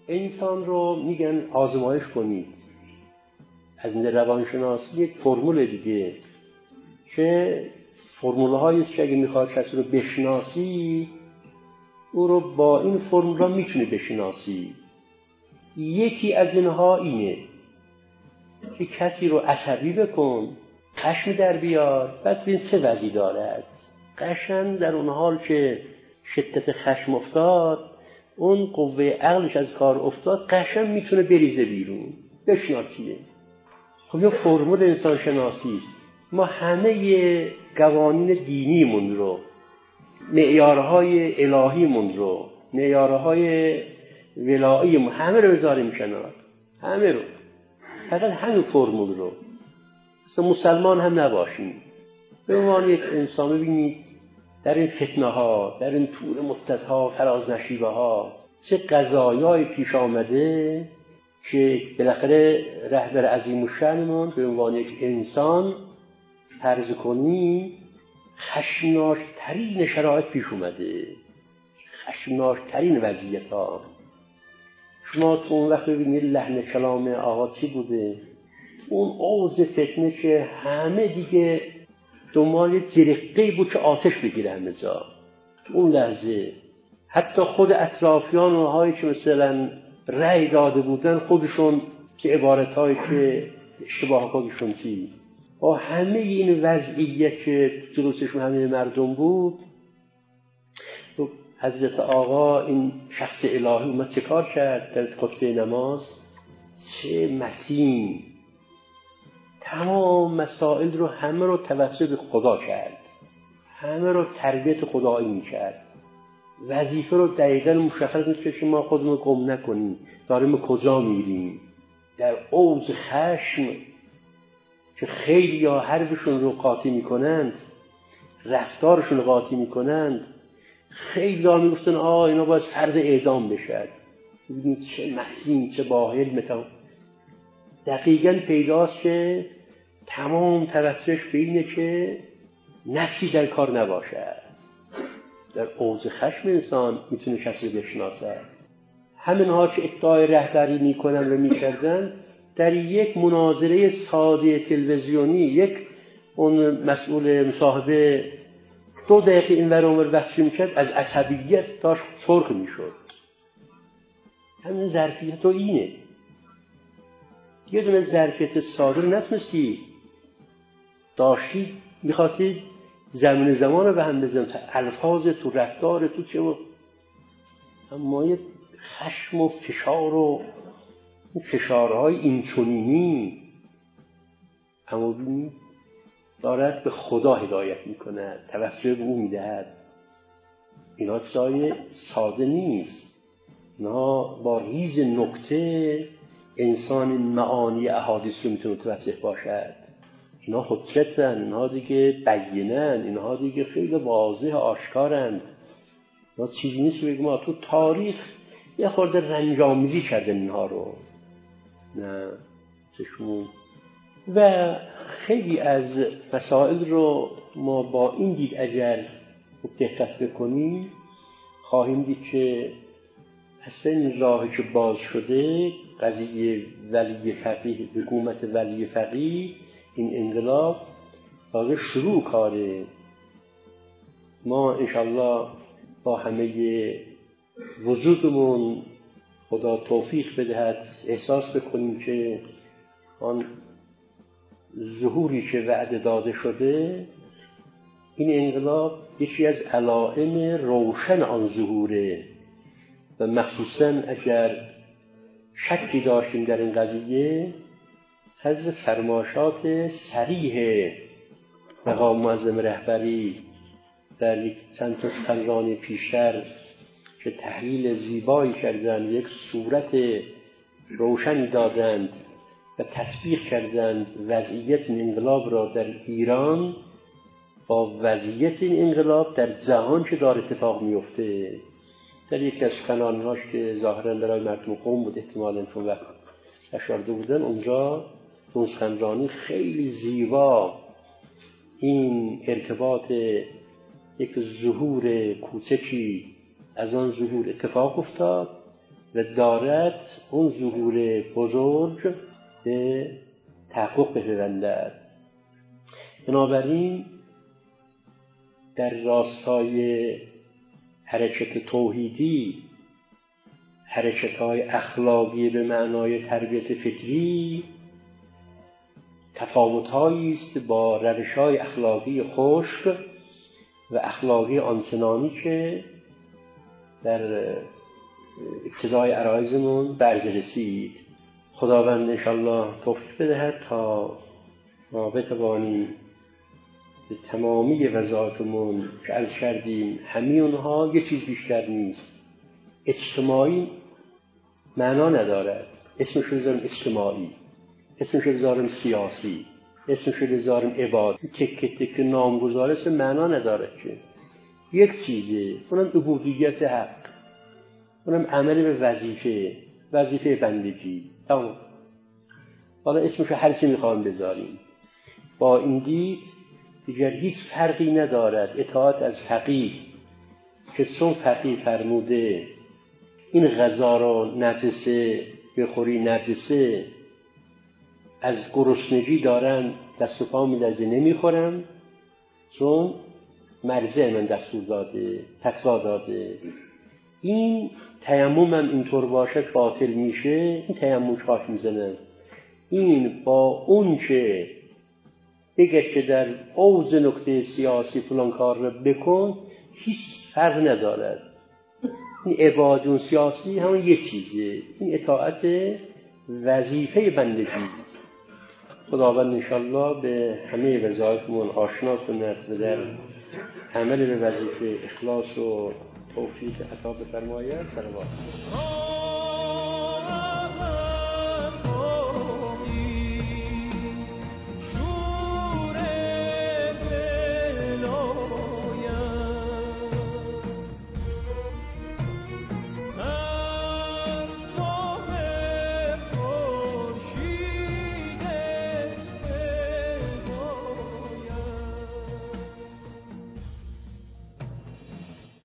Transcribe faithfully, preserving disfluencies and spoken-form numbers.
انسان رو میگن آزمایش کنید. از نظر روانشناسی یک فرمول دیگه که فرمول هایی است که اگه میخواد کسی رو بشناسی او رو با این فرمول ها میتونی بشناسی. یکی از اینها اینه که کسی رو عصبی بکن، خشم در بیار، بعد ببین چه وضعی دارد. قشنگ در اون حال که شدت خشم افتاد، اون قوه عقلش از کار افتاد، قشنگ میتونه بریزه بیرون. بشناسیه. خب یه فرمول انسان شناسی است. ما همه قوانین دینیمون رو، معیارهای الهیمون رو، معیارهای ولاییمون همه رو بذاریم کنار. همه رو. فقط همین فرمول رو. مثلا مسلمان هم نباشیم. به عنوان یک انسان ببینید در این فتنه ها، در این طول مدت ها، فراز نشیبه ها چه قضایای پیش آمده که بالاخره رهبر عظیم الشأنمون به عنوان یک انسان فرض کنی خشمناکترین شرایط پیش اومده، خشمناکترین وضعیت ها. شما تو اون وقت ببینید لحن کلام آقا چی بوده؟ اون اوج فتنه که همه دیگه دنبال یک جرقه‌ای بود که آتش بگیره همه جا. تو اون لحظه حتی خود اطرافیان اونهایی که مثلا رأی داده بودن خودشون که عبارتهایی که اشتباه خودشون چی با همه این وضعیت که جلوسشون همه مردم بود، حضرت آقا این شخص الهی اومد چه کار کرد در خطبه نماز؟ چه متین تمام مسائل رو همه رو توسل به خدا کرد، همه رو تربیت خدایی میکرد. وظیفه رو دقیقاً مشخص میکرد که ما خودمون گم نکنیم داریم کجا میریم. در اوج خشم که خیلی ها حرفشون رو قاطی میکنند، رفتارشون رو قاطی میکنند، خیلی ها میگفتن آه اینا باید فرد اعدام بشد. ببینید چه متین، چه با علم. دقیقاً پیداست که تمام توسلش به اینه که نفسی در کار نباشد. در اوج خشم انسان میتونه کسی رو بشناسد. همینها که ادعای رهبری میکنن و میکردن در یک مناظره ساده تلویزیونی یک اون مسئول مصاحبه دو دقیقه این ور اونور بحث میکرد، از عصبیت داشت سرخ میشد. همین ظرفیت و اینه. یه دونه ظرفیت ساده رو نتونستی داشتی، میخواستی زمین زمان رو به هم بزن، تا الفاظ تو رفتار تو چه و اما یه خشم و فشار و فشارهای اینچنینی اما ببینید دارد به خدا هدایت میکنه، توسل به او میدهد. اینا چیزای ساده نیست، اینا با ریز نکته انسان معانی احادیث رو میتونه متوجه باشد. اینا حجتن، اینا دیگه بینن، اینا دیگه خیلی واضح آشکارن. اینا چیزی نیست بگم ما تو تاریخ یه خورده رنج‌آمیزی کردن اینها رو. نه چشمون و خیلی از مسائل رو ما با این دید اگر دقت بکنیم خواهیم دید که اصلا این راهی که باز شده، قضیه ولی فقیه، حکومت ولی فقیه، این انقلاب تازه شروع کاره. ما انشالله با همه وجودمون خدا توفیق بدهد احساس بکنیم که آن ظهوری که وعده داده شده، این انقلاب یکی از علائم روشن آن ظهوره و مخصوصاً اگر شکی داشتیم در این قضیه، از فرمایشات صریح مقام معظم رهبری در یک چند تا سخنرانی پیشتر که تحلیل زیبایی کردند، یک صورت روشنی دادند و تطبیق کردند وضعیت این انقلاب را در ایران با وضعیت این انقلاب در جهان که داره اتفاق میفته. در یک از سخنرانی‌هاش که ظاهراً برای مردم قم بود، احتمالاً چون وقت اشارده بودن اونجا، اون سخنرانی خیلی زیبا این ارتباط یک ظهور کوچکی از آن ظهور اتفاق افتاد و دارد اون ظهور بزرگ به تحقق بپیوندد. بنابراین در راستای حرکت توحیدی، حرکت‌های اخلاقی به معنای تربیت فکری، تفاوت‌هایی است با روش‌های اخلاقی خشک و اخلاقی آنچنانی که در ابتدای عرایزمون برز رسید. خداوند انشاءالله توفیق بدهد تا ما بتوانیم به تمامی وظایفمون که عرض کردیم، همه اونها یه چیز بیشتر نیست. اجتماعی معنا ندارد، اسمش رو بذارم اجتماعی، اسمش رو بذارم سیاسی، اسمش رو بذارم عباد، تک تک نامگذاره اسم معنا ندارد که یک چیزه، اونم عبودیت حق، اونم عمل به وظیفه، وظیفه بندگی. تمام. حالا اسمش رو هر چی میخوام بذاریم. با این دید دیگر هیچ فرقی ندارد اطاعت از فقیه که چون فقیه فرموده این غذا رو نجسه بخوری نجسه، از گرسنگی دارن دست و پا میلرزه نمیخورم، چون مرجع من دستور داده، فتوا داده. این تیمم هم اینطور باشد باطل میشه، این تیمم خاک میزنه. این با اون که بگه که در اوج نقطه سیاسی فلان کار رو بکن هیچ فرق ندارد. این عبادون سیاسی همون یک چیزه، این اطاعت وظیفه بندگی. خداوند انشاءالله به همه وظایفمون آشنا کند و در عمل به وظیفه اخلاص و توفیق عطا بفرماید. صلوات.